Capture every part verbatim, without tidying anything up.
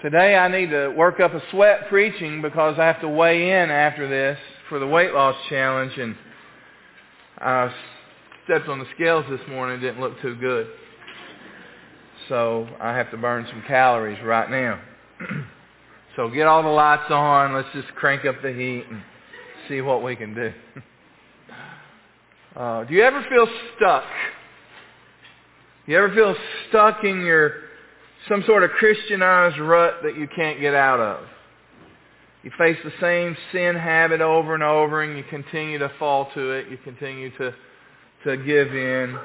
Today I need to work up a sweat preaching because I have to weigh in after this for the weight loss challenge, and I stepped on the scales this morning. It didn't look too good. So I have to burn some calories right now. So get all the lights on. Let's just crank up the heat and see what we can do. Uh, do you ever feel stuck? You ever feel stuck in your some sort of Christianized rut that you can't get out of? You face the same sin habit over and over, and you continue to fall to it. You continue to, to give in.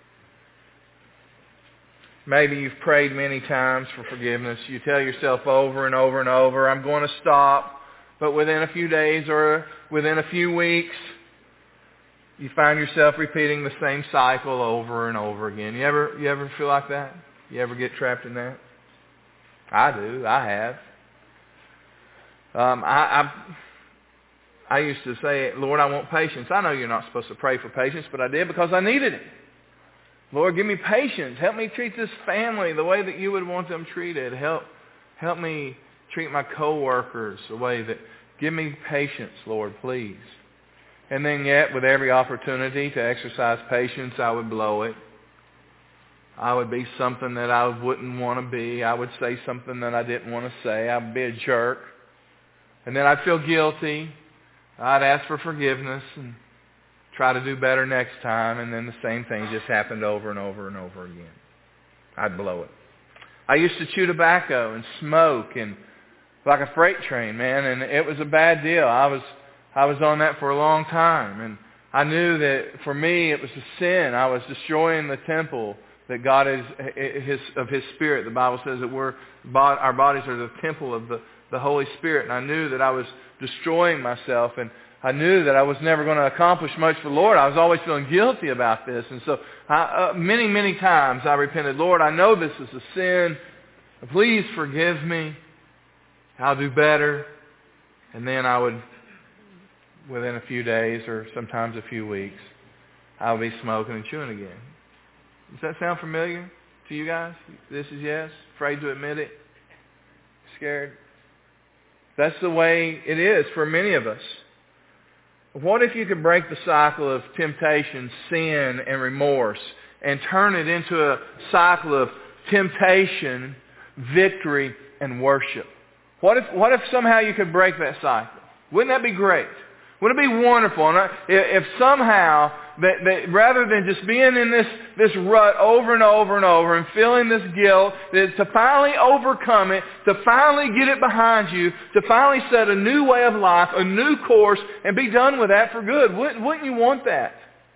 Maybe you've prayed many times for forgiveness. You tell yourself over and over and over, I'm going to stop. But within a few days or within a few weeks, you find yourself repeating the same cycle over and over again. You ever, you ever feel like that? You ever get trapped in that? I do. I have. Um, I, I I used to say, Lord, I want patience. I know you're not supposed to pray for patience, but I did because I needed it. Lord, give me patience. Help me treat this family the way that you would want them treated. Help, help me treat my coworkers the way that... Give me patience, Lord, please. And then yet, with every opportunity to exercise patience, I would blow it. I would be something that I wouldn't want to be. I would say something that I didn't want to say. I'd be a jerk. And then I'd feel guilty. I'd ask for forgiveness and try to do better next time. And then the same thing just happened over and over and over again. I'd blow it. I used to chew tobacco and smoke and like a freight train, man. And it was a bad deal. I was, I was on that for a long time. And I knew that for me it was a sin. I was destroying the temple that God is his, of His Spirit. The Bible says that we're, our bodies are the temple of the, the Holy Spirit. And I knew that I was destroying myself. And I knew that I was never going to accomplish much for the Lord. I was always feeling guilty about this. And so I, uh, many, many times I repented. Lord, I know this is a sin. Please forgive me. I'll do better. And then I would, within a few days or sometimes a few weeks, I would be smoking and chewing again. Does that sound familiar to you guys? This is yes? Afraid to admit it? Scared? That's the way it is for many of us. What if you could break the cycle of temptation, sin, and remorse and turn it into a cycle of temptation, victory, and worship? What if, what if somehow you could break that cycle? Wouldn't that be great? Wouldn't it be wonderful and if somehow, that, that rather than just being in this, this rut over and over and over and feeling this guilt, that to finally overcome it, to finally get it behind you, to finally set a new way of life, a new course, and be done with that for good? Wouldn't, wouldn't you want that?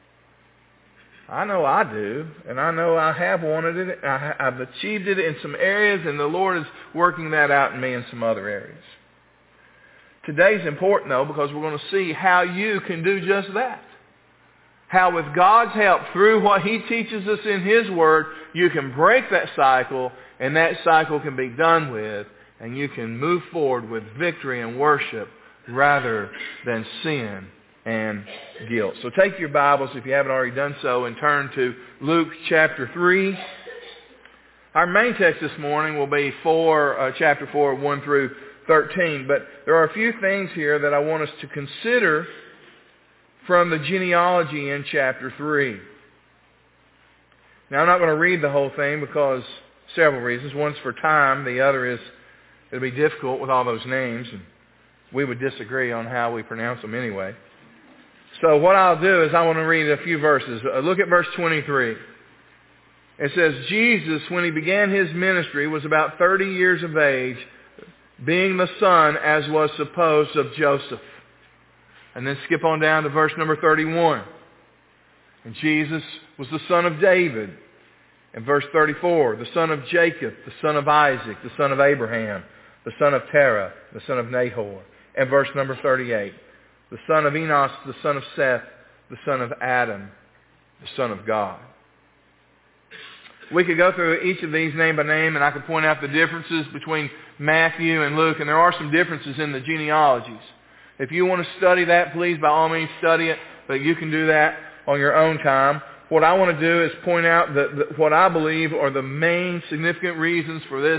I know I do, and I know I have wanted it. I, I've achieved it in some areas, and the Lord is working that out in me in some other areas. Today's important, though, because we're going to see how you can do just that. How with God's help, through what He teaches us in His Word, you can break that cycle, and that cycle can be done with, and you can move forward with victory and worship rather than sin and guilt. So take your Bibles, if you haven't already done so, and turn to Luke chapter three. Our main text this morning will be four, uh, chapter four, one through thirteen. But there are a few things here that I want us to consider from the genealogy in chapter three. Now, I'm not going to read the whole thing because several reasons. One's for time. The other is it'll be difficult with all those names, and we would disagree on how we pronounce them anyway. So what I'll do is I want to read a few verses. Uh, look at verse twenty-three. It says, Jesus, when He began His ministry, was about thirty years of age, being the son, as was supposed, of Joseph. And then skip on down to verse number thirty-one. And Jesus was the son of David. And verse thirty-four, the son of Jacob, the son of Isaac, the son of Abraham, the son of Terah, the son of Nahor. And verse number thirty-eight, the son of Enos, the son of Seth, the son of Adam, the son of God. We could go through each of these name by name, and I could point out the differences between Matthew and Luke, and there are some differences in the genealogies. If you want to study that, please, by all means, study it, but you can do that on your own time. What I want to do is point out the, the, what I believe are the main significant reasons for this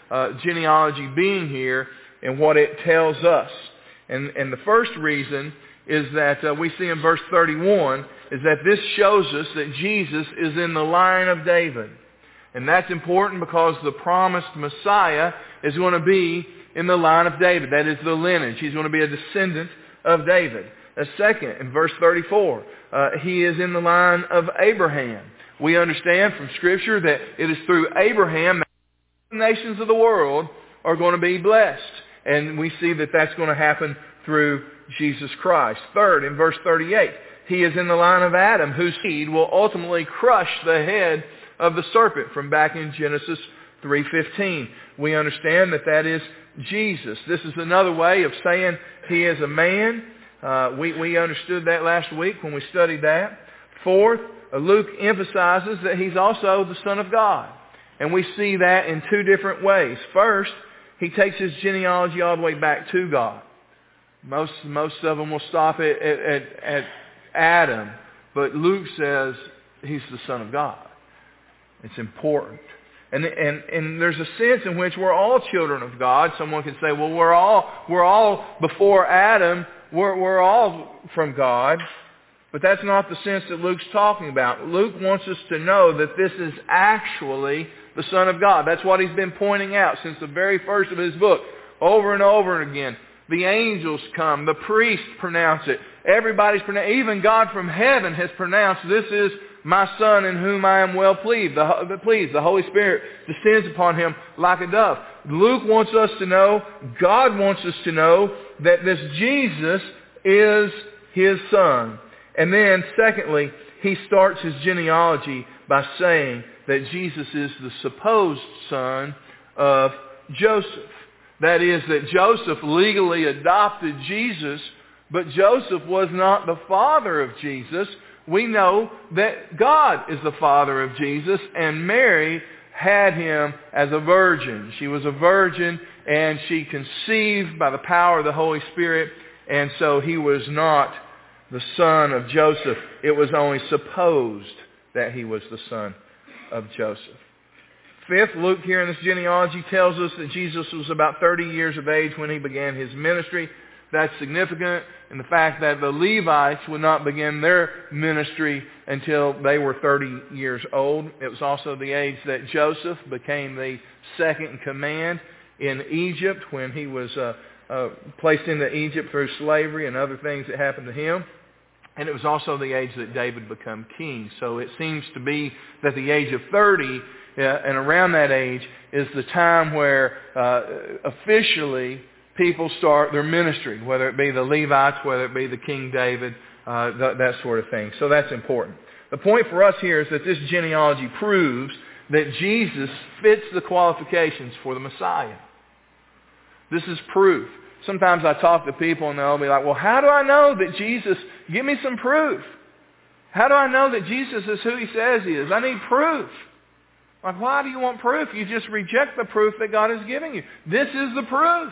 uh, genealogy being here and what it tells us. And, and the first reason is that uh, we see in verse thirty-one is that this shows us that Jesus is in the line of David. And that's important because the promised Messiah is going to be in the line of David. That is the lineage. He's going to be a descendant of David. A second, in verse thirty-four, uh, he is in the line of Abraham. We understand from Scripture that it is through Abraham that the nations of the world are going to be blessed. And we see that that's going to happen through Jesus Christ. Third, in verse thirty-eight, he is in the line of Adam, whose seed will ultimately crush the head of the serpent, from back in Genesis three fifteen. We understand that that is Jesus. This is another way of saying he is a man. Uh, we, we understood that last week when we studied that. Fourth, uh, Luke emphasizes that he's also the Son of God. And we see that in two different ways. First, he takes his genealogy all the way back to God. Most most of them will stop at, at, at Adam, but Luke says he's the Son of God. It's important. And, and and there's a sense in which we're all children of God. Someone could say, well, we're all we're all before Adam, we're we're all from God. But that's not the sense that Luke's talking about. Luke wants us to know that this is actually the Son of God. That's what he's been pointing out since the very first of his book, over and over again. The angels come. The priests pronounce it. Everybody's pronounced. Even God from heaven has pronounced, this is my Son in whom I am well pleased. The, pleased. The Holy Spirit descends upon him like a dove. Luke wants us to know, God wants us to know, that this Jesus is his Son. And then, secondly, he starts his genealogy by saying that Jesus is the supposed son of Joseph. That is, that Joseph legally adopted Jesus, but Joseph was not the father of Jesus. We know that God is the father of Jesus, and Mary had him as a virgin. She was a virgin, and she conceived by the power of the Holy Spirit, and so he was not the son of Joseph. It was only supposed that he was the son of Joseph. Fifth, Luke here in this genealogy tells us that Jesus was about thirty years of age when he began his ministry. That's significant in the fact that the Levites would not begin their ministry until they were thirty years old. It was also the age that Joseph became the second in command in Egypt when he was uh, uh, placed into Egypt through slavery and other things that happened to him. And it was also the age that David became king. So it seems to be that the age of thirty, uh, and around that age, is the time where uh, officially people start their ministry, whether it be the Levites, whether it be the King David, uh, th- that sort of thing. So that's important. The point for us here is that this genealogy proves that Jesus fits the qualifications for the Messiah. This is proof. Sometimes I talk to people and they'll be like, well, how do I know that Jesus, give me some proof. How do I know that Jesus is who he says he is? I need proof. Like, why do you want proof? You just reject the proof that God is giving you. This is the proof.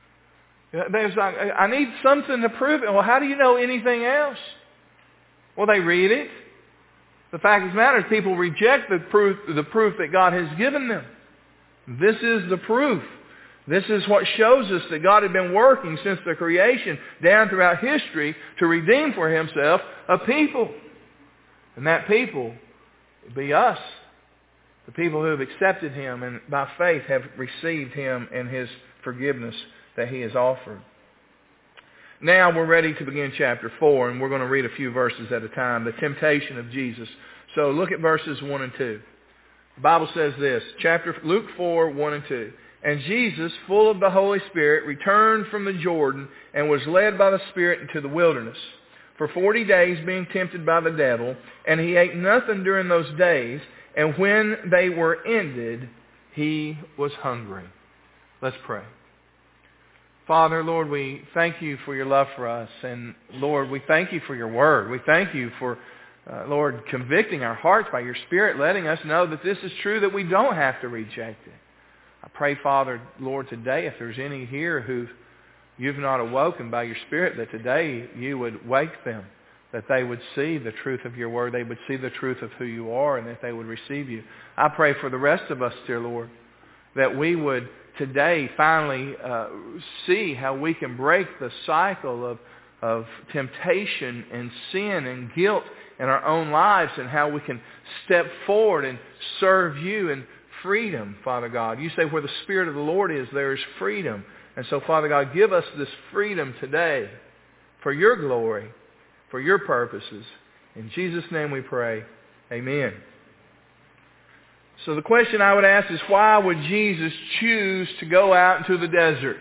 There's like, I need something to prove it. Well, how do you know anything else? Well, they read it. The fact of the matter is people reject the proof, the proof that God has given them. This is the proof. This is what shows us that God had been working since the creation down throughout history to redeem for himself a people. And that people would be us. The people who have accepted him and by faith have received him and his forgiveness that he has offered. Now we're ready to begin chapter four, and we're going to read a few verses at a time. The temptation of Jesus. So look at verses one and two. The Bible says this, chapter Luke four, one and two. And Jesus, full of the Holy Spirit, returned from the Jordan and was led by the Spirit into the wilderness for forty days, being tempted by the devil. And he ate nothing during those days. And when they were ended, he was hungry. Let's pray. Father, Lord, we thank you for your love for us. And Lord, we thank you for your word. We thank you for, uh, Lord, convicting our hearts by your Spirit, letting us know that this is true, that we don't have to reject it. I pray, Father, Lord, today, if there's any here who you've not awoken by your Spirit, that today you would wake them, that they would see the truth of your word, they would see the truth of who you are, and that they would receive you. I pray for the rest of us, dear Lord, that we would today finally uh, see how we can break the cycle of, of temptation and sin and guilt in our own lives, and how we can step forward and serve you in freedom, Father God. You say where the Spirit of the Lord is, there is freedom. And so, Father God, give us this freedom today for your glory, for your purposes. In Jesus' name we pray. Amen. So the question I would ask is, why would Jesus choose to go out into the desert?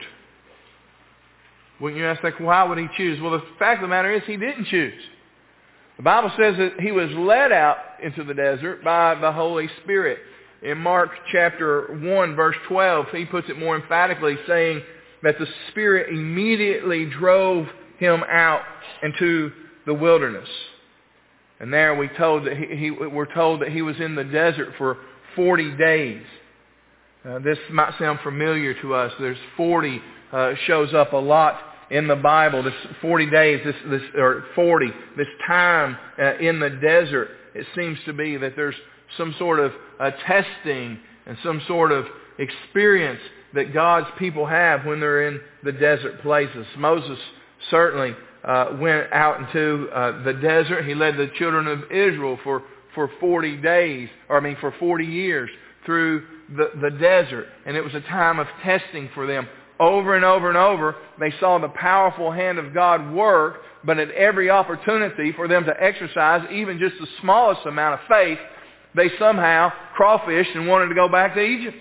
Wouldn't you ask that? Why would he choose? Well, the fact of the matter is he didn't choose. The Bible says that he was led out into the desert by the Holy Spirit. In Mark chapter one, verse twelve, he puts it more emphatically, saying that the Spirit immediately drove him out into the wilderness. And there we told that he, he, we're told that he was in the desert for forty days. Uh, this might sound familiar to us. There's forty uh, shows up a lot in the Bible. This forty days, this, this or forty, this time uh, in the desert. It seems to be that there's some sort of uh, testing and some sort of experience that God's people have when they're in the desert places. Moses certainly uh, went out into uh, the desert. He led the children of Israel for, for forty days, or I mean for forty years through the, the desert. And it was a time of testing for them. Over and over and over, they saw the powerful hand of God work, but at every opportunity for them to exercise even just the smallest amount of faith, they somehow crawfished and wanted to go back to Egypt.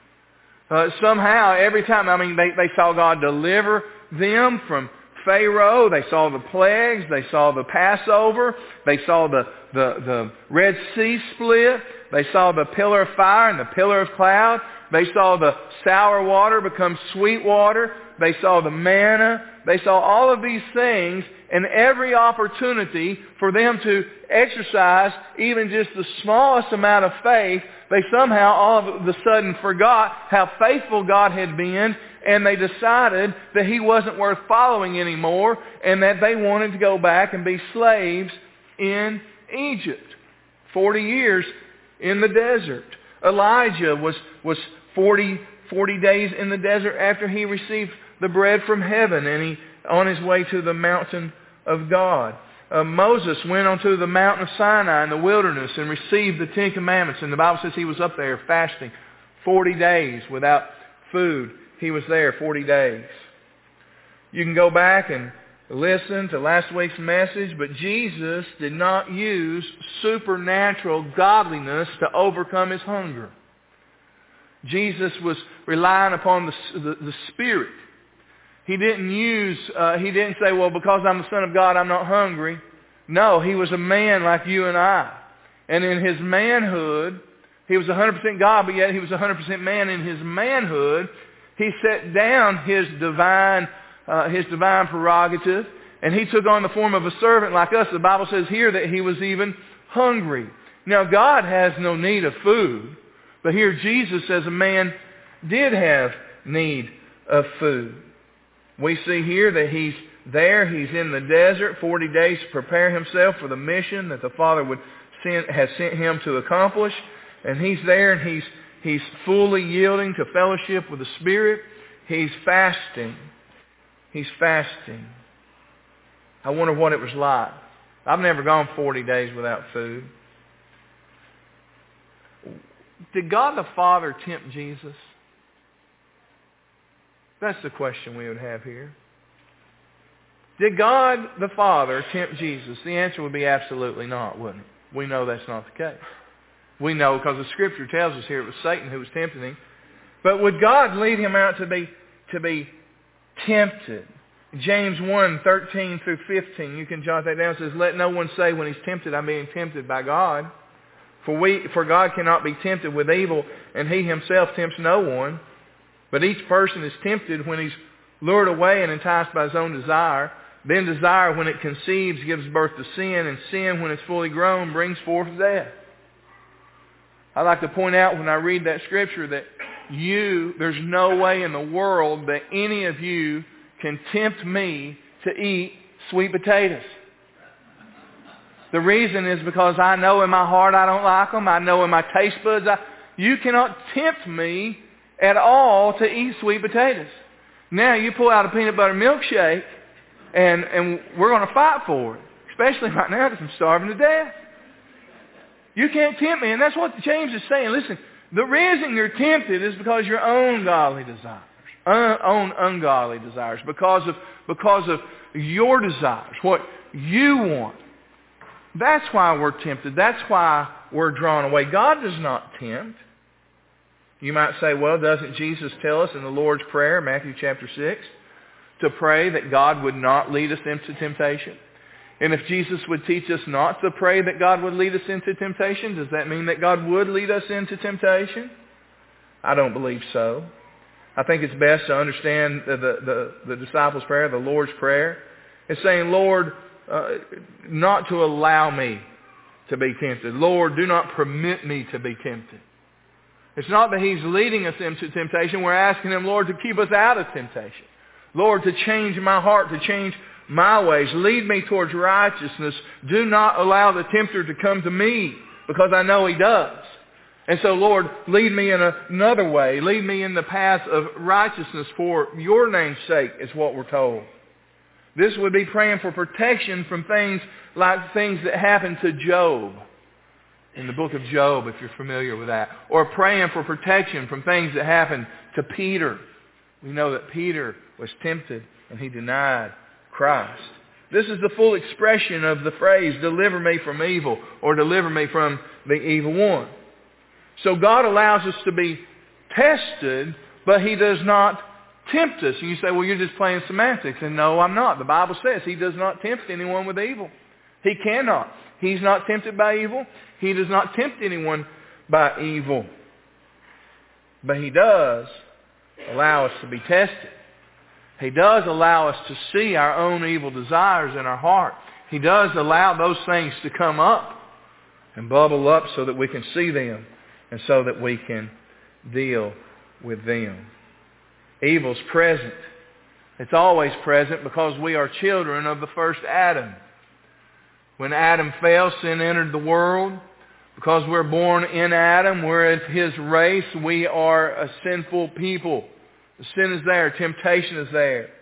Uh, somehow, every time, I mean, they, they saw God deliver them from Pharaoh. They saw the plagues. They saw the Passover. They saw the, the, the Red Sea split. They saw the pillar of fire and the pillar of cloud. They saw the sour water become sweet water. They saw the manna. They saw all of these things, and every opportunity for them to exercise even just the smallest amount of faith, they somehow all of a sudden forgot how faithful God had been, and they decided that he wasn't worth following anymore, and that they wanted to go back and be slaves in Egypt. Forty years in the desert. Elijah was, was forty, forty days in the desert after he received the bread from heaven, and he on his way to the mountain of God. Uh, Moses went onto the mountain of Sinai in the wilderness and received the Ten Commandments, and the Bible says he was up there fasting forty days without food. He was there forty days. You can go back and listen to last week's message, but Jesus did not use supernatural godliness to overcome his hunger. Jesus was relying upon the, the, the Spirit. He didn't use, uh, he didn't say, well, because I'm the Son of God, I'm not hungry. No, he was a man like you and I. And in his manhood, he was one hundred percent God, but yet he was one hundred percent man. In his manhood, he set down his divine, uh, his divine prerogative, and he took on the form of a servant like us. The Bible says here that he was even hungry. Now, God has no need of food, but here Jesus as a man did have need of food. We see here that he's there, he's in the desert, forty days to prepare himself for the mission that the Father would send, has sent him to accomplish. And he's there and he's, he's fully yielding to fellowship with the Spirit. He's fasting. He's fasting. I wonder what it was like. I've never gone forty days without food. Did God the Father tempt Jesus? That's the question we would have here. Did God the Father tempt Jesus? The answer would be absolutely not, wouldn't it? We know that's not the case. We know because the Scripture tells us here it was Satan who was tempting him. But would God lead him out to be, to be tempted? James one, thirteen through fifteen, you can jot that down. It says, let no one say when he's tempted, I'm being tempted by God. For we, for God cannot be tempted with evil, and he himself tempts no one. But each person is tempted when he's lured away and enticed by his own desire. Then desire, when it conceives, gives birth to sin, and sin, when it's fully grown, brings forth death. I like to point out when I read that scripture that you, there's no way in the world that any of you can tempt me to eat sweet potatoes. The reason is because I know in my heart I don't like them. I know in my taste buds, I, you cannot tempt me at all to eat sweet potatoes. Now you pull out a peanut butter milkshake, and, and we're going to fight for it, especially right now because I'm starving to death. You can't tempt me, and that's what James is saying. Listen, the reason you're tempted is because your own godly desires, un, own ungodly desires, because of, because of your desires, what you want. That's why we're tempted. That's why we're drawn away. God does not tempt. You might say, well, doesn't Jesus tell us in the Lord's Prayer, Matthew chapter six, to pray that God would not lead us into temptation? And if Jesus would teach us not to pray that God would lead us into temptation, does that mean that God would lead us into temptation? I don't believe so. I think it's best to understand the, the, the, the disciples' prayer, the Lord's Prayer. It's saying, Lord, uh, not to allow me to be tempted. Lord, do not permit me to be tempted. It's not that He's leading us into temptation. We're asking Him, Lord, to keep us out of temptation. Lord, to change my heart, to change my ways. Lead me towards righteousness. Do not allow the tempter to come to me, because I know he does. And so, Lord, lead me in another way. Lead me in the path of righteousness for your name's sake, is what we're told. This would be praying for protection from things like things that happened to Job in the book of Job, if you're familiar with that. Or praying for protection from things that happened to Peter. We know that Peter was tempted and he denied Christ. This is the full expression of the phrase, deliver me from evil, or deliver me from the evil one. So God allows us to be tested, but He does not tempt us. And you say, well, you're just playing semantics. And no, I'm not. The Bible says He does not tempt anyone with evil. He cannot. He's not tempted by evil. He does not tempt anyone by evil. But He does allow us to be tested. He does allow us to see our own evil desires in our heart. He does allow those things to come up and bubble up so that we can see them and so that we can deal with them. Evil's present. It's always present because we are children of the first Adam. When Adam fell, sin entered the world. Because we're born in Adam, we're of his race, we are a sinful people. The sin is there. Temptation is there.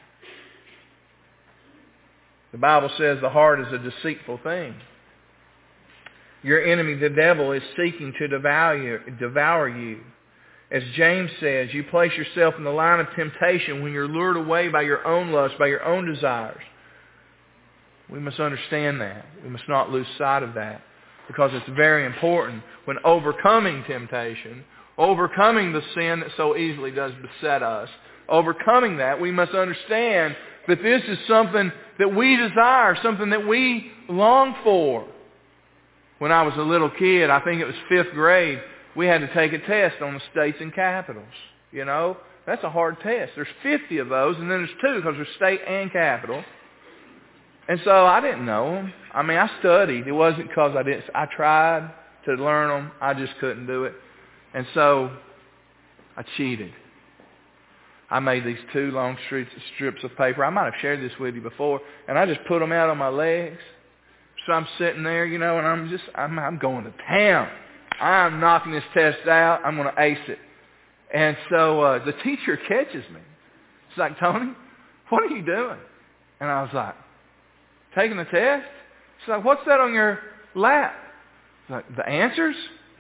The Bible says the heart is a deceitful thing. Your enemy, the devil, is seeking to devour, devour you. As James says, you place yourself in the line of temptation when you're lured away by your own lust, by your own desires. We must understand that. We must not lose sight of that, because it's very important when overcoming temptation, overcoming the sin that so easily does beset us, overcoming that, we must understand that this is something that we desire, something that we long for. When I was a little kid, I think it was fifth grade, we had to take a test on the states and capitals. You know, that's a hard test. There's fifty of those, and then there's two because there's state and capital. And so I didn't know them. I mean, I studied. It wasn't because I didn't. I tried to learn them. I just couldn't do it. And so I cheated. I made these two long strips of paper. I might have shared this with you before. And I just put them out on my legs. So I'm sitting there, you know, and I'm just, I'm, I'm going to town. I'm knocking this test out. I'm going to ace it. And so uh, the teacher catches me. She's like, Tony, what are you doing? And I was like, taking the test? She's like, what's that on your lap? I was like, the answers?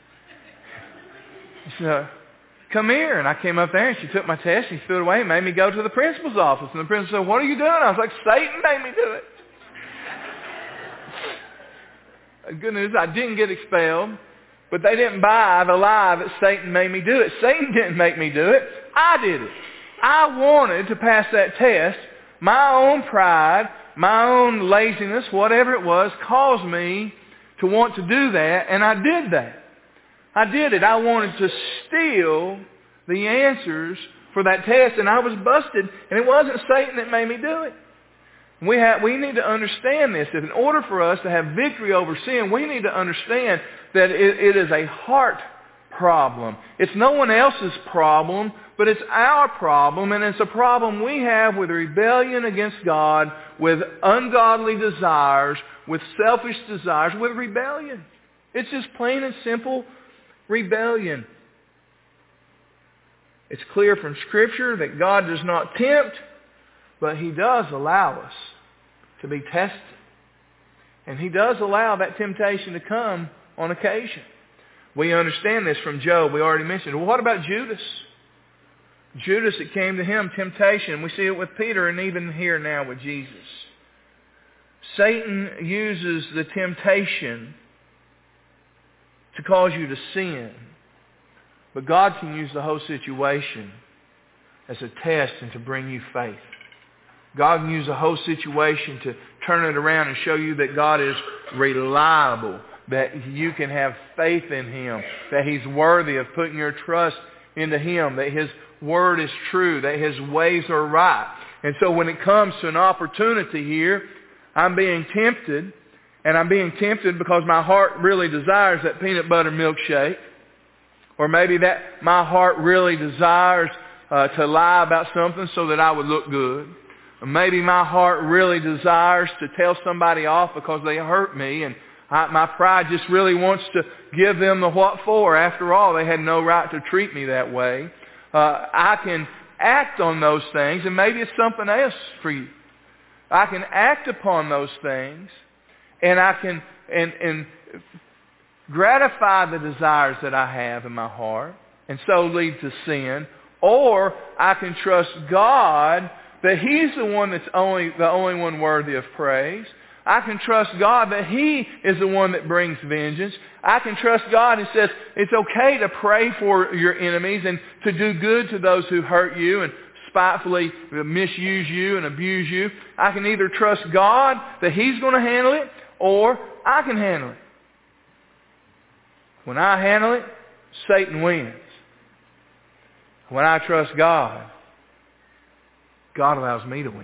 She said, come here. And I came up there and she took my test. She threw it away and made me go to the principal's office. And the principal said, what are you doing? I was like, Satan made me do it. Good news, I didn't get expelled. But they didn't buy the lie that Satan made me do it. Satan didn't make me do it. I did it. I wanted to pass that test. My own pride, my own laziness, whatever it was, caused me to want to do that, and I did that. I did it. I wanted to steal the answers for that test, and I was busted, and it wasn't Satan that made me do it. We have, we need to understand this. If in order for us to have victory over sin, we need to understand that it, it is a heart problem. It's no one else's problem, but it's our problem, and it's a problem we have with rebellion against God, with ungodly desires, with selfish desires, with rebellion. It's just plain and simple rebellion. It's clear from Scripture that God does not tempt, but He does allow us to be tested. And He does allow that temptation to come on occasion. We understand this from Job. We already mentioned. Well, what about Judas? Judas, it came to him, temptation. We see it with Peter and even here now with Jesus. Satan uses the temptation to cause you to sin. But God can use the whole situation as a test and to bring you faith. God can use the whole situation to turn it around and show you that God is reliable, that you can have faith in Him, that He's worthy of putting your trust into Him, that His Word is true, that His ways are right. And so when it comes to an opportunity here, I'm being tempted, and I'm being tempted because my heart really desires that peanut butter milkshake, or maybe that my heart really desires uh, to lie about something so that I would look good. Or maybe my heart really desires to tell somebody off because they hurt me, and I, my pride just really wants to give them the what for. After all, they had no right to treat me that way. Uh, I can act on those things, and maybe it's something else for you. I can act upon those things, and I can and, and gratify the desires that I have in my heart, and so lead to sin. Or I can trust God that He's the one that's only the only one worthy of praise. I can trust God that He is the one that brings vengeance. I can trust God and says it's okay to pray for your enemies and to do good to those who hurt you and spitefully misuse you and abuse you. I can either trust God that He's going to handle it, or I can handle it. When I handle it, Satan wins. When I trust God, God allows me to win.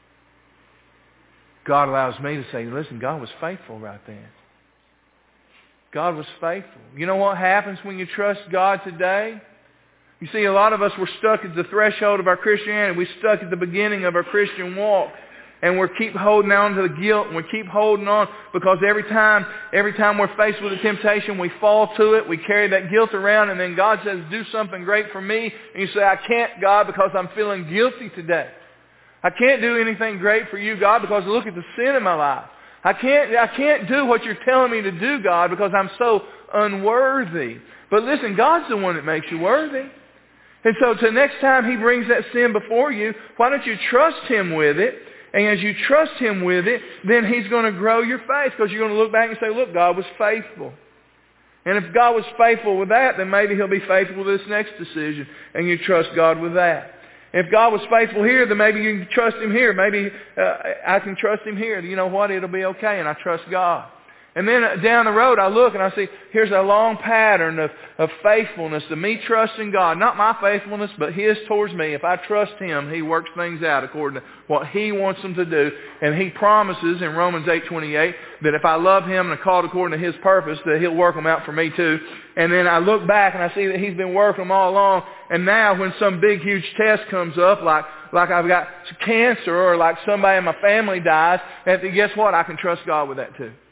God allows me to say, listen, God was faithful right then. God was faithful. You know what happens when you trust God today? You see, a lot of us were stuck at the threshold of our Christianity. We're stuck at the beginning of our Christian walk. And we keep holding on to the guilt, and we keep holding on because every time, every time we're faced with a temptation, we fall to it. We carry that guilt around, and then God says, do something great for me. And you say, I can't, God, because I'm feeling guilty today. I can't do anything great for you, God, because look at the sin in my life. I can't, I can't do what you're telling me to do, God, because I'm so unworthy. But listen, God's the one that makes you worthy. And so the next time He brings that sin before you, why don't you trust Him with it? And as you trust Him with it, then He's going to grow your faith, because you're going to look back and say, look, God was faithful. And if God was faithful with that, then maybe He'll be faithful with this next decision, and you trust God with that. If God was faithful here, then maybe you can trust Him here. Maybe uh, I can trust Him here. You know what? It'll be okay, and I trust God. And then down the road, I look and I see here's a long pattern of, of faithfulness, of me trusting God. Not my faithfulness, but His towards me. If I trust Him, He works things out according to what He wants them to do. And He promises in Romans eight twenty-eight that if I love Him and are called according to His purpose, that He'll work them out for me too. And then I look back and I see that He's been working them all along. And now when some big, huge test comes up, like like I've got cancer or like somebody in my family dies, and guess what? I can trust God with that too.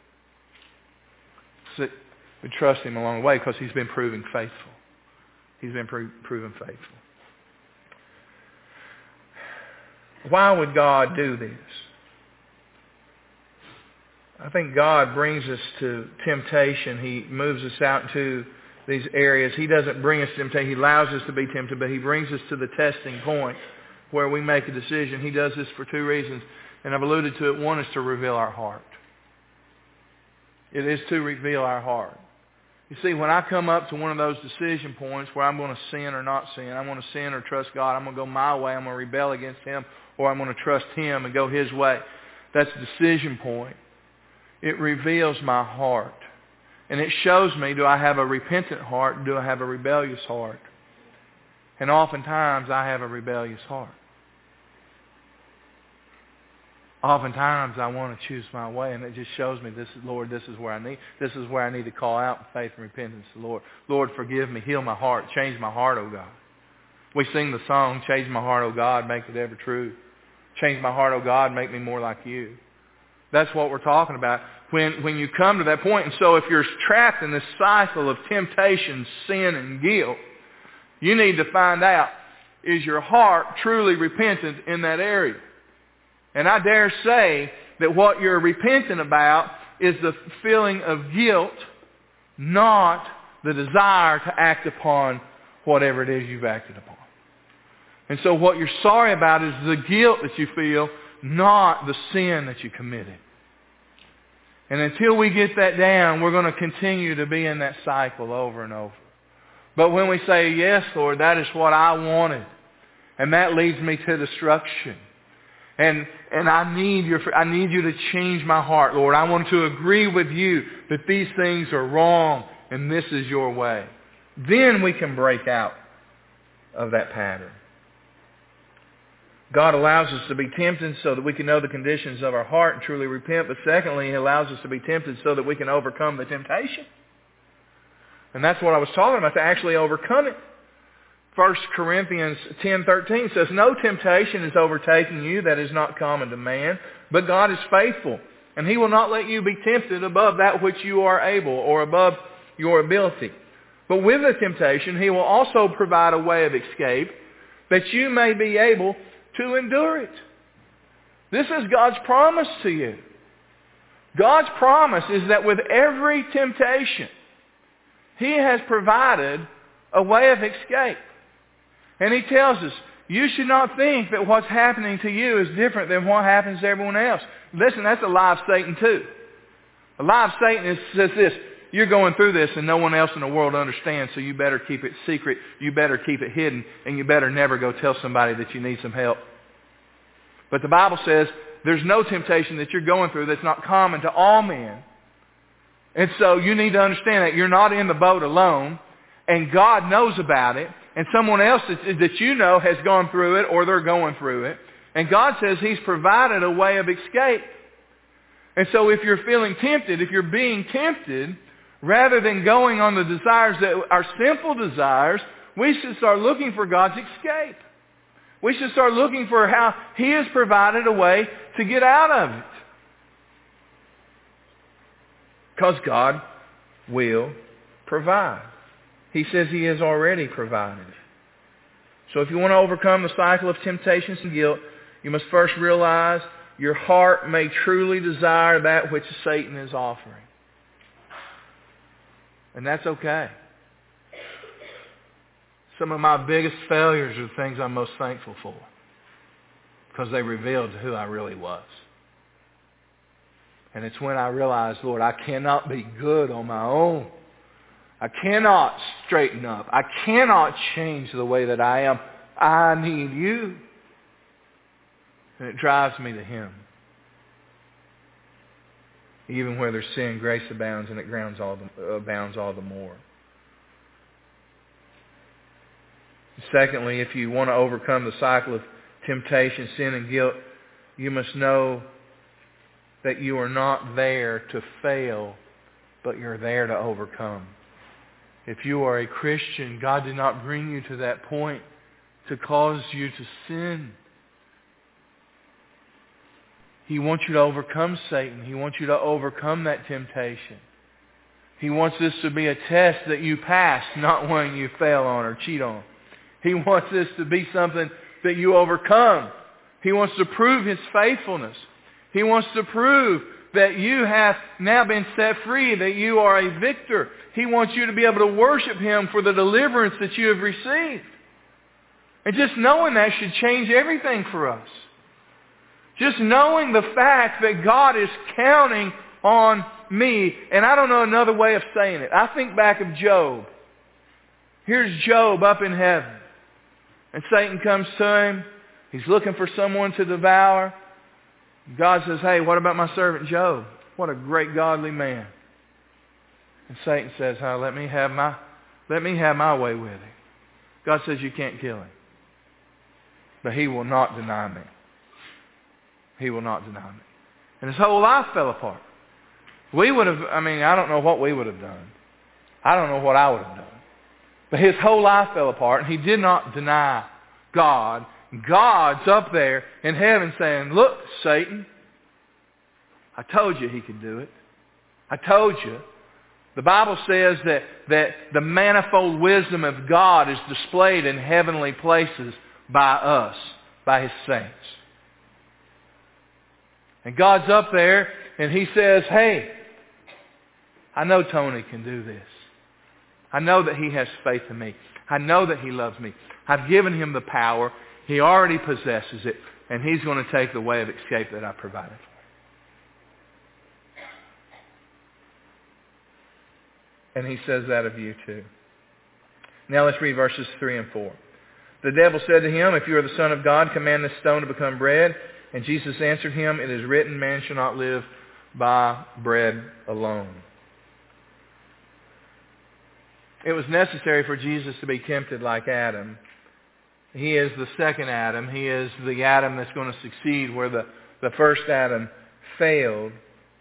We trust Him along the way because He's been proving faithful. He's been pro- proven faithful. Why would God do this? I think God brings us to temptation. He moves us out into these areas. He doesn't bring us to temptation. He allows us to be tempted, but He brings us to the testing point where we make a decision. He does this for two reasons, and I've alluded to it. One is to reveal our heart. It is to reveal our heart. You see, when I come up to one of those decision points where I'm going to sin or not sin, I'm going to sin or trust God, I'm going to go my way, I'm going to rebel against Him, or I'm going to trust Him and go His way. That's a decision point. It reveals my heart. And it shows me, do I have a repentant heart? Do I have a rebellious heart? And oftentimes I have a rebellious heart. Oftentimes I want to choose my way, and it just shows me, this is, Lord, this is where I need, this is where I need to call out in faith and repentance to the Lord. Lord, forgive me, heal my heart, change my heart, O God. We sing the song, change my heart, O God, make it ever true. Change my heart, O God, make me more like you. That's what we're talking about when, when you come to that point. And so if you're trapped in this cycle of temptation, sin, and guilt, you need to find out, is your heart truly repentant in that area. And I dare say that what you're repentant about is the feeling of guilt, not the desire to act upon whatever it is you've acted upon. And so what you're sorry about is the guilt that you feel, not the sin that you committed. And until we get that down, we're going to continue to be in that cycle over and over. But when we say, yes, Lord, that is what I wanted, and that leads me to destruction, and and I need your, I need you to change my heart, Lord. I want to agree with you that these things are wrong, and this is your way. Then we can break out of that pattern. God allows us to be tempted so that we can know the conditions of our heart and truly repent. But secondly, He allows us to be tempted so that we can overcome the temptation. And that's what I was talking about, to actually overcome it. First Corinthians ten thirteen says, no temptation is overtaking you that is not common to man, but God is faithful, and He will not let you be tempted above that which you are able, or above your ability. But with the temptation, He will also provide a way of escape, that you may be able to endure it. This is God's promise to you. God's promise is that with every temptation, He has provided a way of escape. And He tells us, you should not think that what's happening to you is different than what happens to everyone else. Listen, that's a lie of Satan too. A lie of Satan is, says this, you're going through this and no one else in the world understands, so you better keep it secret, you better keep it hidden, and you better never go tell somebody that you need some help. But the Bible says there's no temptation that you're going through that's not common to all men. And so you need to understand that you're not in the boat alone, and God knows about it, and someone else that, that you know has gone through it, or they're going through it. And God says He's provided a way of escape. And so if you're feeling tempted, if you're being tempted, rather than going on the desires that are simple desires, we should start looking for God's escape. We should start looking for how He has provided a way to get out of it. Because God will provide. He says He has already provided it. So if you want to overcome the cycle of temptations and guilt, you must first realize your heart may truly desire that which Satan is offering. And that's okay. Some of my biggest failures are the things I'm most thankful for, because they revealed who I really was. And it's when I realized, Lord, I cannot be good on my own. I cannot straighten up. I cannot change the way that I am. I need you. And it drives me to Him. Even where there's sin, grace abounds, and it grounds all the, abounds all the more. Secondly, if you want to overcome the cycle of temptation, sin, and guilt, you must know that you are not there to fail, but you're there to overcome. If you are a Christian, God did not bring you to that point to cause you to sin. He wants you to overcome Satan. He wants you to overcome that temptation. He wants this to be a test that you pass, not one you fail on or cheat on. He wants this to be something that you overcome. He wants to prove His faithfulness. He wants to prove that you have now been set free, that you are a victor. He wants you to be able to worship Him for the deliverance that you have received. And just knowing that should change everything for us. Just knowing the fact that God is counting on me. And I don't know another way of saying it. I think back of Job. Here's Job up in heaven. And Satan comes to him. He's looking for someone to devour. God says, hey, what about my servant Job? What a great godly man. And Satan says, oh, let me have my, let me have my way with him. God says, you can't kill him. But he will not deny me. He will not deny me. And his whole life fell apart. We would have, I mean, I don't know what we would have done. I don't know what I would have done. But his whole life fell apart, and he did not deny God. God's up there in heaven saying, look, Satan, I told you he could do it. I told you. The Bible says that, that the manifold wisdom of God is displayed in heavenly places by us, by His saints. And God's up there and He says, hey, I know Tony can do this. I know that he has faith in me. I know that he loves me. I've given him the power. He already possesses it. And he's going to take the way of escape that I provided for him. And he says that of you too. Now let's read verses three and four. The devil said to him, if you are the Son of God, command this stone to become bread. And Jesus answered him, it is written, man shall not live by bread alone. It was necessary for Jesus to be tempted like Adam. He is the second Adam. He is the Adam that's going to succeed where the, the first Adam failed.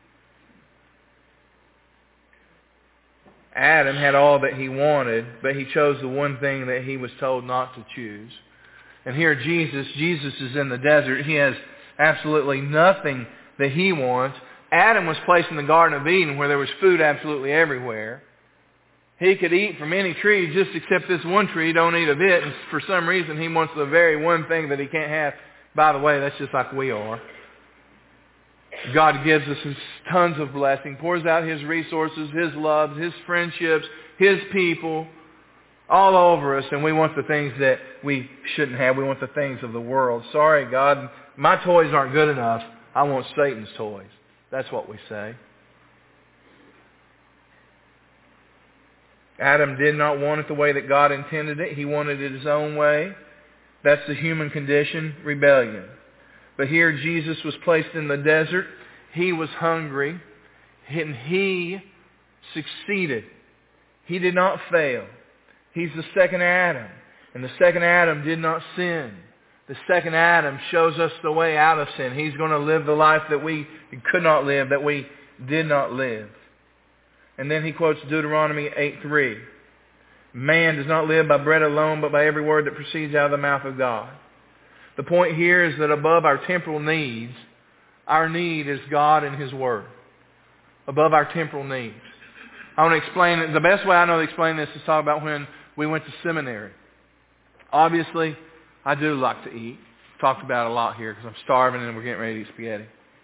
Adam had all that he wanted, but he chose the one thing that he was told not to choose. And here Jesus, Jesus is in the desert. He has absolutely nothing that he wants. Adam was placed in the Garden of Eden where there was food absolutely everywhere. He could eat from any tree just except this one tree. Don't eat of it. And for some reason he wants the very one thing that he can't have. By the way, that's just like we are. God gives us tons of blessing, pours out His resources, His love, His friendships, His people, all over us, and we want the things that we shouldn't have. We want the things of the world. Sorry, God, my toys aren't good enough. I want Satan's toys. That's what we say. Adam did not want it the way that God intended it. He wanted it his own way. That's the human condition, rebellion. But here Jesus was placed in the desert. He was hungry, and He succeeded. He did not fail. He's the second Adam, and the second Adam did not sin. The second Adam shows us the way out of sin. He's going to live the life that we could not live, that we did not live. And then he quotes Deuteronomy eight three. Man does not live by bread alone, but by every word that proceeds out of the mouth of God. The point here is that above our temporal needs, our need is God and His Word. Above our temporal needs. I want to explain it. The best way I know to explain this is talk about when we went to seminary. Obviously, I do like to eat. Talked about it a lot here because I'm starving and we're getting ready to eat spaghetti.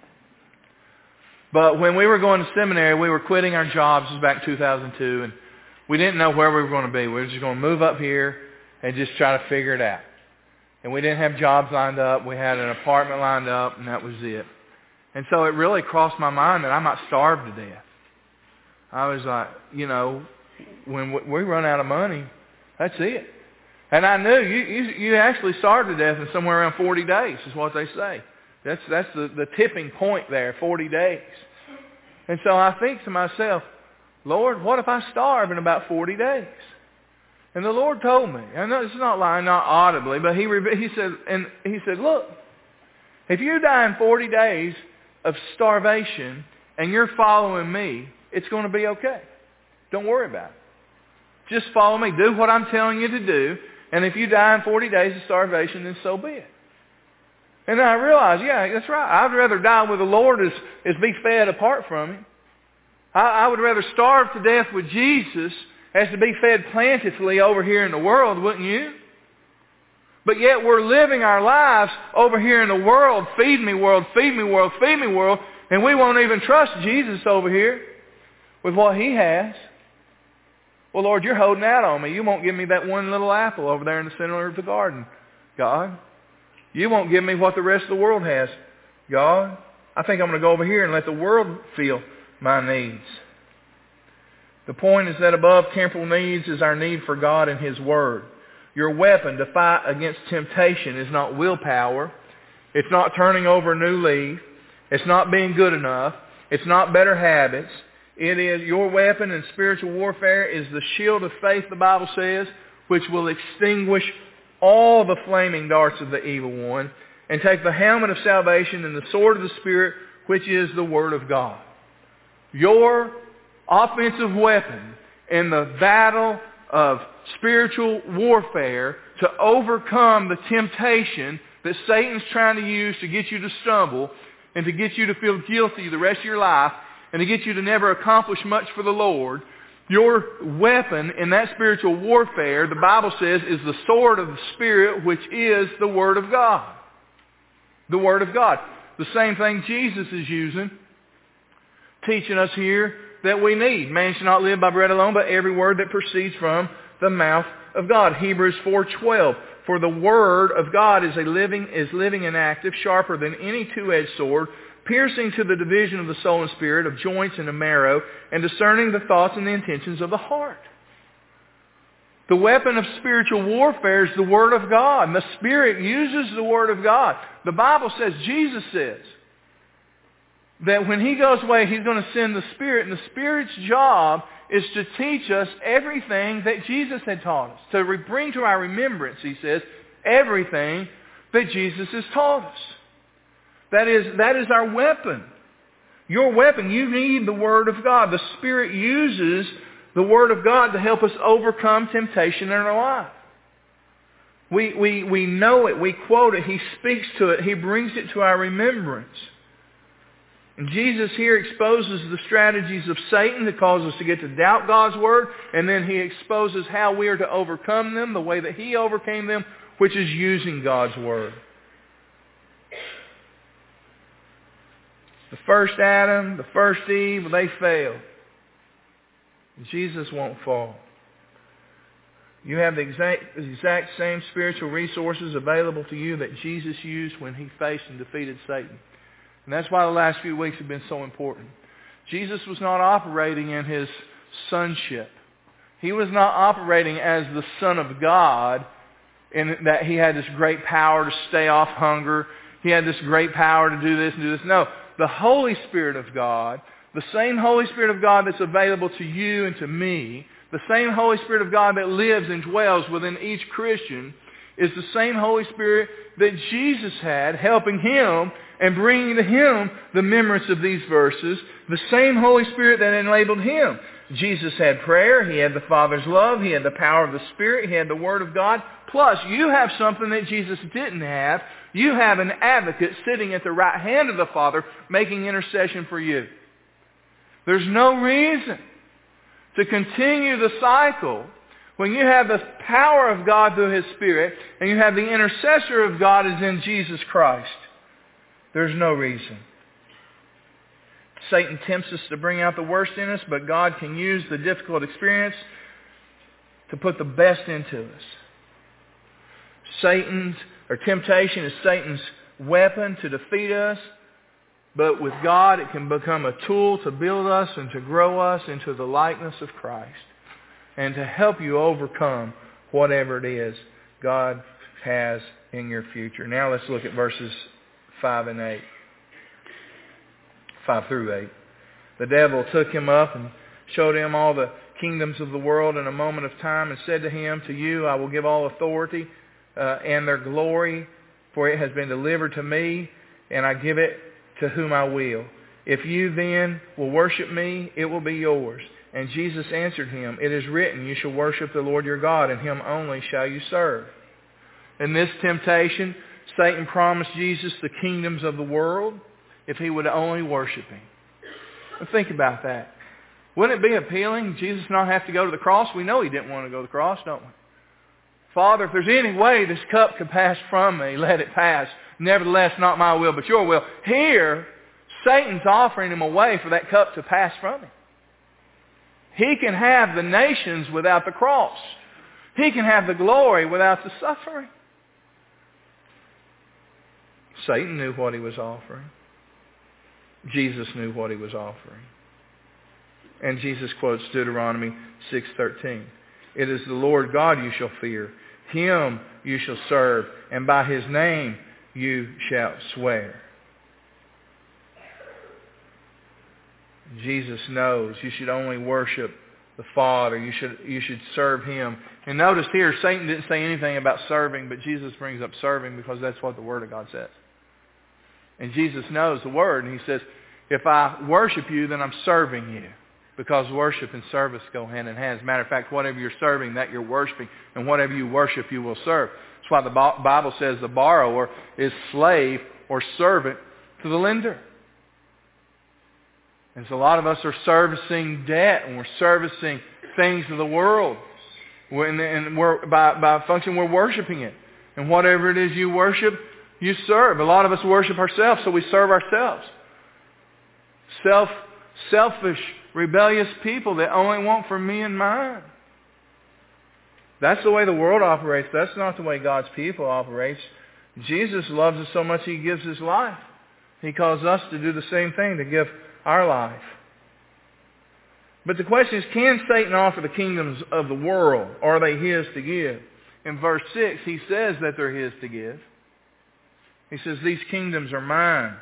But when we were going to seminary, we were quitting our jobs. This was back in two thousand two, and we didn't know where we were going to be. We were just going to move up here and just try to figure it out. And we didn't have jobs lined up. We had an apartment lined up, and that was it. And so it really crossed my mind that I might starve to death. I was like, you know, when we run out of money, that's it. And I knew you, you, you actually starve to death in somewhere around forty days is what they say. That's, that's the, the tipping point there, forty days. And so I think to myself, Lord, what if I starve in about forty days? And the Lord told me, and it's not lying, not audibly, but he, he said, and he said, look, if you die in forty days of starvation and you're following me, it's going to be okay. Don't worry about it. Just follow me. Do what I'm telling you to do. And if you die in forty days of starvation, then so be it. And then I realized, yeah, that's right. I'd rather die with the Lord as, as be fed apart from Him. I, I would rather starve to death with Jesus as to be fed plentifully over here in the world, wouldn't you? But yet we're living our lives over here in the world. Feed me, world. Feed me, world. Feed me, world. And we won't even trust Jesus over here with what He has. Well, Lord, you're holding out on me. You won't give me that one little apple over there in the center of the garden, God. You won't give me what the rest of the world has, God. I think I'm going to go over here and let the world feel my needs. The point is that above temporal needs is our need for God and His Word. Your weapon to fight against temptation is not willpower. It's not turning over a new leaf. It's not being good enough. It's not better habits. It is your weapon in spiritual warfare is the shield of faith, the Bible says, which will extinguish all the flaming darts of the evil one, and take the helmet of salvation and the sword of the Spirit, which is the Word of God. Your offensive weapon in the battle of spiritual warfare to overcome the temptation that Satan's trying to use to get you to stumble and to get you to feel guilty the rest of your life and to get you to never accomplish much for the Lord Your weapon in that spiritual warfare, the Bible says, is the sword of the Spirit, which is the Word of God. The Word of God. The same thing Jesus is using, teaching us here that we need. Man shall not live by bread alone, but every word that proceeds from the mouth of God. Hebrews four twelve. For the Word of God is a living, is living and active, sharper than any two-edged sword, piercing to the division of the soul and spirit, of joints and of marrow, and discerning the thoughts and the intentions of the heart. The weapon of spiritual warfare is the Word of God. And the Spirit uses the Word of God. The Bible says, Jesus says, that when He goes away, He's going to send the Spirit. And the Spirit's job is to teach us everything that Jesus had taught us. To re- bring to our remembrance, He says, everything that Jesus has taught us. That is, that is our weapon. Your weapon, you need the Word of God. The Spirit uses the Word of God to help us overcome temptation in our life. We, we, we know it. We quote it. He speaks to it. He brings it to our remembrance. And Jesus here exposes the strategies of Satan to cause us to get to doubt God's Word. And then He exposes how we are to overcome them, the way that He overcame them, which is using God's Word. The first Adam, the first Eve, they failed. Jesus won't fall. You have the exact, the exact same spiritual resources available to you that Jesus used when He faced and defeated Satan. And that's why the last few weeks have been so important. Jesus was not operating in His sonship. He was not operating as the Son of God in that He had this great power to stay off hunger. He had this great power to do this and do this. No, the Holy Spirit of God, the same Holy Spirit of God that's available to you and to me, the same Holy Spirit of God that lives and dwells within each Christian, is the same Holy Spirit that Jesus had, helping Him and bringing to Him the remembrance of these verses, the same Holy Spirit that enabled Him. Jesus had prayer, He had the Father's love, He had the power of the Spirit, He had the Word of God. Plus, you have something that Jesus didn't have. You have an advocate sitting at the right hand of the Father making intercession for you. There's no reason to continue the cycle when you have the power of God through His Spirit and you have the intercessor of God is in Jesus Christ. There's no reason. Satan tempts us to bring out the worst in us, but God can use the difficult experience to put the best into us. Satan's, or temptation is Satan's weapon to defeat us, but with God it can become a tool to build us and to grow us into the likeness of Christ and to help you overcome whatever it is God has in your future. Now let's look at verses five and eight. five through eight. The devil took him up and showed him all the kingdoms of the world in a moment of time and said to him, to you I will give all authority uh, and their glory, for it has been delivered to me, and I give it to whom I will. If you then will worship me, it will be yours. And Jesus answered him, it is written, you shall worship the Lord your God, and Him only shall you serve. In this temptation, Satan promised Jesus the kingdoms of the world if he would only worship Him. But think about that. Wouldn't it be appealing, Jesus not have to go to the cross? We know He didn't want to go to the cross, don't we? Father, if there's any way this cup can pass from me, let it pass. Nevertheless, not my will, but your will. Here, Satan's offering Him a way for that cup to pass from Him. He can have the nations without the cross. He can have the glory without the suffering. Satan knew what he was offering. Jesus knew what He was offering. And Jesus quotes Deuteronomy six thirteen. It is the Lord God you shall fear. Him you shall serve, and by His name you shall swear. Jesus knows you should only worship the Father. You should, you should serve Him. And notice here, Satan didn't say anything about serving, but Jesus brings up serving because that's what the Word of God says. And Jesus knows the Word, and He says, if I worship you, then I'm serving you. Because worship and service go hand in hand. As a matter of fact, whatever you're serving, that you're worshiping. And whatever you worship, you will serve. That's why the Bible says the borrower is slave or servant to the lender. And so a lot of us are servicing debt, and we're servicing things of the world. When, and we're, by, by function, we're worshiping it. And whatever it is you worship, you serve. A lot of us worship ourselves, so we serve ourselves. Self, selfish, rebellious people that only want for me and mine. That's the way the world operates. That's not the way God's people operates. Jesus loves us so much He gives His life. He calls us to do the same thing, to give our life. But the question is, can Satan offer the kingdoms of the world, or are they His to give? In verse six, he says that they're His to give. He says, these kingdoms are mine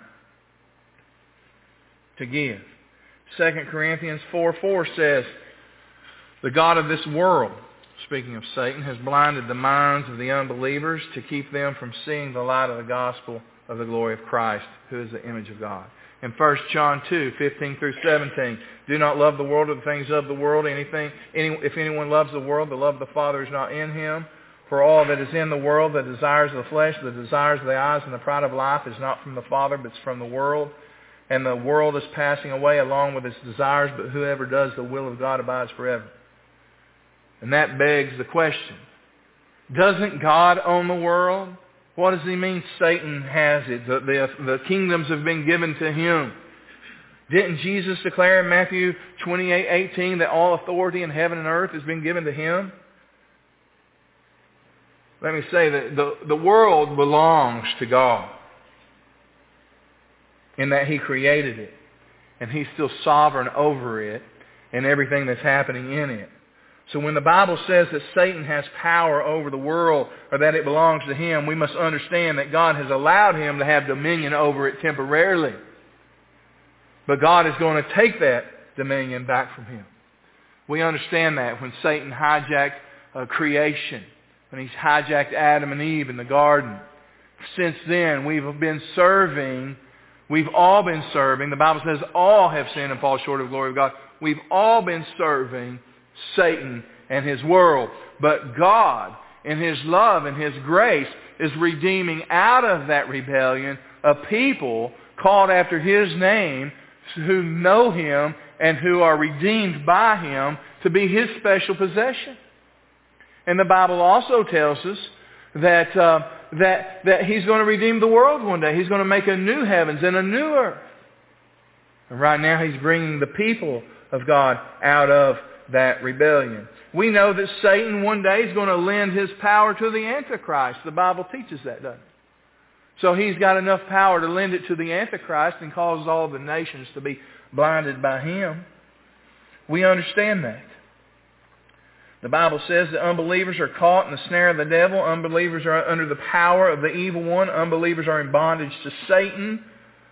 to give. Second Corinthians four four says, the God of this world, speaking of Satan, has blinded the minds of the unbelievers to keep them from seeing the light of the gospel of the glory of Christ, who is the image of God. In First John two fifteen through seventeen, do not love the world or the things of the world. Anything, any, if anyone loves the world, the love of the Father is not in him. For all that is in the world, the desires of the flesh, the desires of the eyes, and the pride of life is not from the Father, but it's from the world. And the world is passing away along with its desires, but whoever does the will of God abides forever. And that begs the question, doesn't God own the world? What does He mean Satan has it? The, the, the kingdoms have been given to Him. Didn't Jesus declare in Matthew twenty-eight eighteen that all authority in heaven and earth has been given to Him? Let me say that the, the world belongs to God in that He created it. And He's still sovereign over it and everything that's happening in it. So when the Bible says that Satan has power over the world or that it belongs to him, we must understand that God has allowed him to have dominion over it temporarily. But God is going to take that dominion back from him. We understand that when Satan hijacked uh, creation, when he's hijacked Adam and Eve in the garden. Since then, we've been serving, we've all been serving, the Bible says all have sinned and fall short of the glory of God. We've all been serving Satan and his world. But God, in His love and His grace, is redeeming out of that rebellion a people called after His name who know Him and who are redeemed by Him to be His special possession. And the Bible also tells us that, uh, that, that He's going to redeem the world one day. He's going to make a new heavens and a new earth. And right now He's bringing the people of God out of that rebellion. We know that Satan one day is going to lend his power to the Antichrist. The Bible teaches that, doesn't it? So he's got enough power to lend it to the Antichrist and cause all the nations to be blinded by him. We understand that. The Bible says that unbelievers are caught in the snare of the devil. Unbelievers are under the power of the evil one. Unbelievers are in bondage to Satan.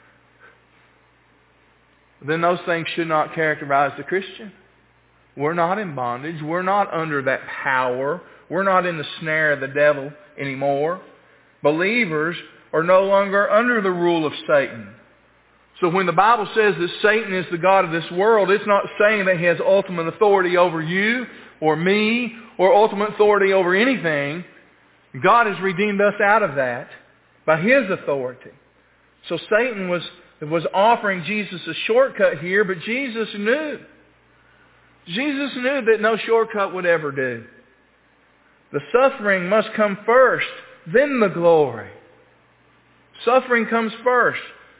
Then those things should not characterize the Christian. We're not in bondage. We're not under that power. We're not in the snare of the devil anymore. Believers are no longer under the rule of Satan. So when the Bible says that Satan is the god of this world, it's not saying that he has ultimate authority over you or me or ultimate authority over anything. God has redeemed us out of that by His authority. So Satan was, was offering Jesus a shortcut here, but Jesus knew. Jesus knew that no shortcut would ever do. The suffering must come first, then the glory. Suffering comes first.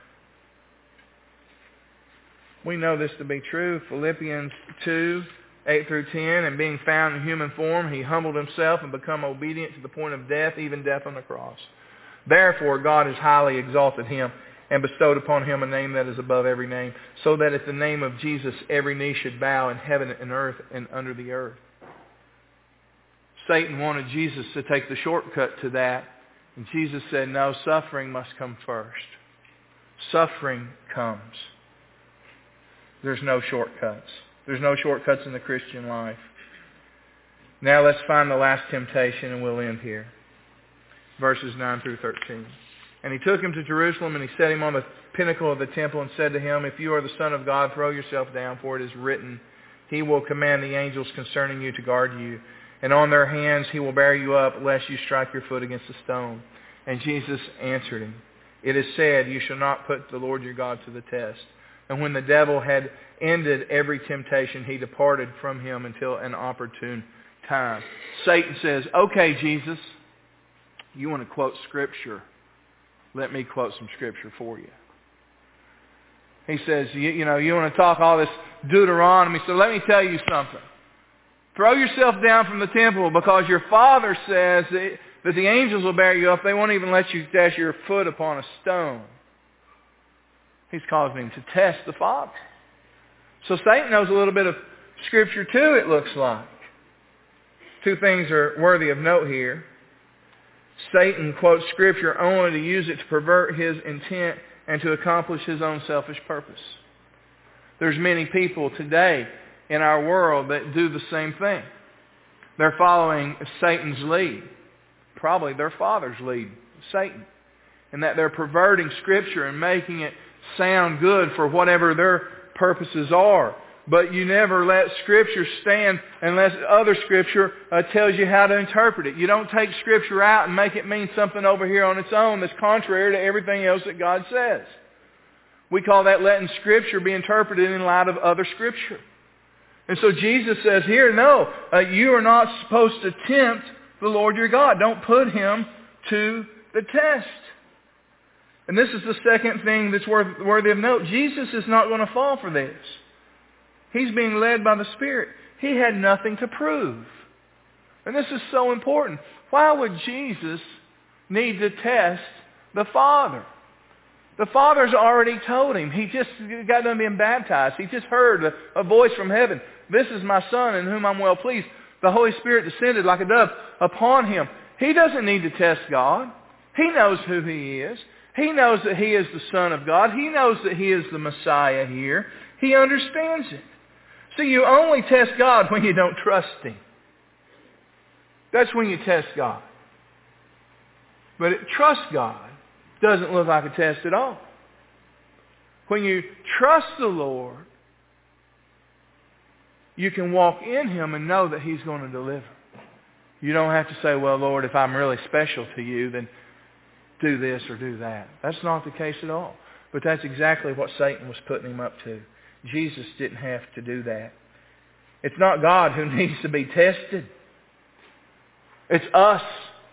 We know this to be true. Philippians two, eight through ten, and being found in human form, He humbled Himself and become obedient to the point of death, even death on the cross. Therefore God has highly exalted Him and bestowed upon Him a name that is above every name, so that at the name of Jesus every knee should bow in heaven and earth and under the earth. Satan wanted Jesus to take the shortcut to that, and Jesus said, no, suffering must come first. Suffering comes. There's no shortcuts. There's no shortcuts in the Christian life. Now let's find the last temptation, and we'll end here. Verses nine through thirteen. And he took him to Jerusalem, and he set him on the pinnacle of the temple, and said to him, if you are the Son of God, throw yourself down, for it is written, He will command the angels concerning you to guard you, and on their hands He will bear you up, lest you strike your foot against a stone. And Jesus answered him, it is said, you shall not put the Lord your God to the test. And when the devil had ended every temptation, he departed from him until an opportune time. Satan says, okay, Jesus, you want to quote Scripture. Let me quote some Scripture for you. He says, you, you know, you want to talk all this Deuteronomy, so let me tell you something. Throw yourself down from the temple because your Father says that, that the angels will bear you up. They won't even let you dash your foot upon a stone. He's causing him to test the Father. So Satan knows a little bit of Scripture too, it looks like. Two things are worthy of note here. Satan quotes Scripture only to use it to pervert his intent and to accomplish his own selfish purpose. There's many people today in our world that do the same thing. They're following Satan's lead, probably their father's lead, Satan, and that they're perverting Scripture and making it sound good for whatever their purposes are. But you never let Scripture stand unless other Scripture uh, tells you how to interpret it. You don't take Scripture out and make it mean something over here on its own that's contrary to everything else that God says. We call that letting Scripture be interpreted in light of other Scripture. And so Jesus says here, no, uh, you are not supposed to tempt the Lord your God. Don't put Him to the test. And this is the second thing that's worth, worthy of note. Jesus is not going to fall for this. He's being led by the Spirit. He had nothing to prove. And this is so important. Why would Jesus need to test the Father? The Father's already told him. He just got done being baptized. He just heard a, a voice from heaven. This is my Son in whom I'm well pleased. The Holy Spirit descended like a dove upon him. He doesn't need to test God. He knows who He is. He knows that He is the Son of God. He knows that He is the Messiah here. He understands it. So you only test God when you don't trust Him. That's when you test God. But it, trust God doesn't look like a test at all. When you trust the Lord, you can walk in Him and know that He's going to deliver. You don't have to say, well, Lord, if I'm really special to you, then do this or do that. That's not the case at all. But that's exactly what Satan was putting him up to. Jesus didn't have to do that. It's not God who needs to be tested. It's us.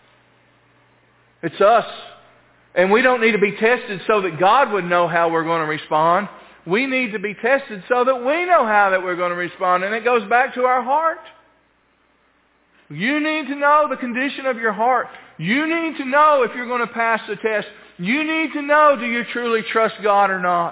It's us. And we don't need to be tested so that God would know how we're going to respond. We need to be tested so that we know how that we're going to respond. And it goes back to our heart. You need to know the condition of your heart. You need to know if you're going to pass the test. You need to know, do you truly trust God or not?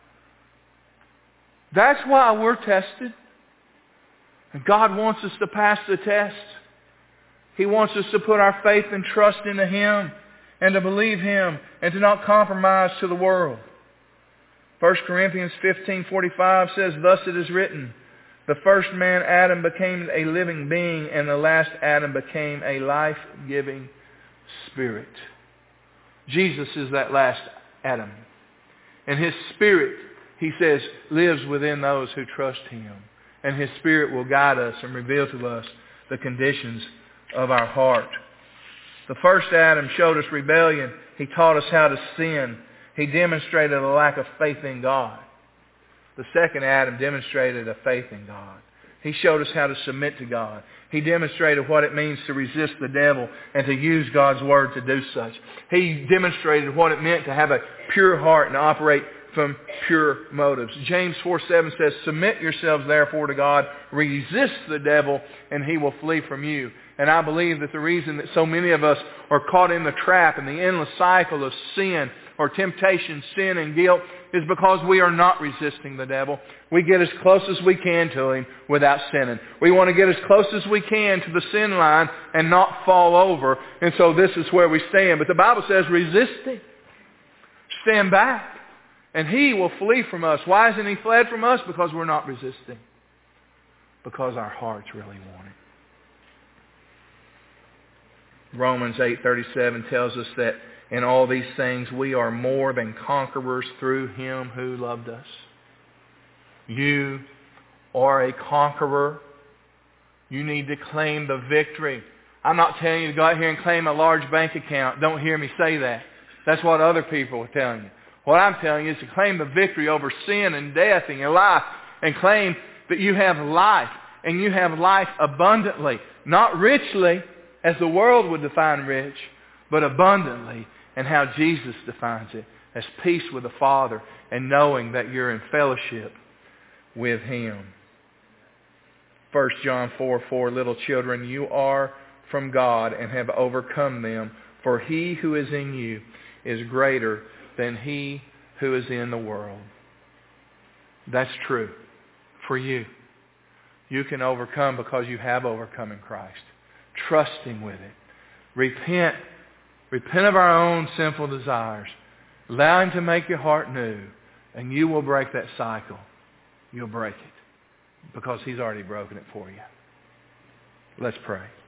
That's why we're tested. And God wants us to pass the test. He wants us to put our faith and trust into Him and to believe Him and to not compromise to the world. First Corinthians fifteen forty-five says, thus it is written, the first man, Adam, became a living being, and the last Adam became a life-giving spirit. Jesus is that last Adam. And His Spirit, He says, lives within those who trust Him. And His Spirit will guide us and reveal to us the conditions of our heart. The first Adam showed us rebellion. He taught us how to sin. He demonstrated a lack of faith in God. The second Adam demonstrated a faith in God. He showed us how to submit to God. He demonstrated what it means to resist the devil and to use God's Word to do such. He demonstrated what it meant to have a pure heart and operate from pure motives. James four seven says, submit yourselves therefore to God, resist the devil, and he will flee from you. And I believe that the reason that so many of us are caught in the trap and the endless cycle of sin or temptation, sin and guilt is because we are not resisting the devil. We get as close as we can to him without sinning. We want to get as close as we can to the sin line and not fall over. And so this is where we stand. But the Bible says resist him. Stand back. And he will flee from us. Why hasn't he fled from us? Because we're not resisting. Because our hearts really want it. Romans eight thirty-seven tells us that in all these things we are more than conquerors through Him who loved us. You are a conqueror. You need to claim the victory. I'm not telling you to go out here and claim a large bank account. Don't hear me say that. That's what other people are telling you. What I'm telling you is to claim the victory over sin and death in your life and claim that you have life, and you have life abundantly. Not richly, as the world would define rich, but abundantly, and how Jesus defines it, as peace with the Father and knowing that you're in fellowship with Him. First John four four, little children, you are from God and have overcome them, for he who is in you is greater than he who is in the world. That's true for you. You can overcome because you have overcome in Christ. Trust Him with it. Repent. Repent of our own sinful desires. Allow Him to make your heart new, and you will break that cycle. You'll break it because He's already broken it for you. Let's pray.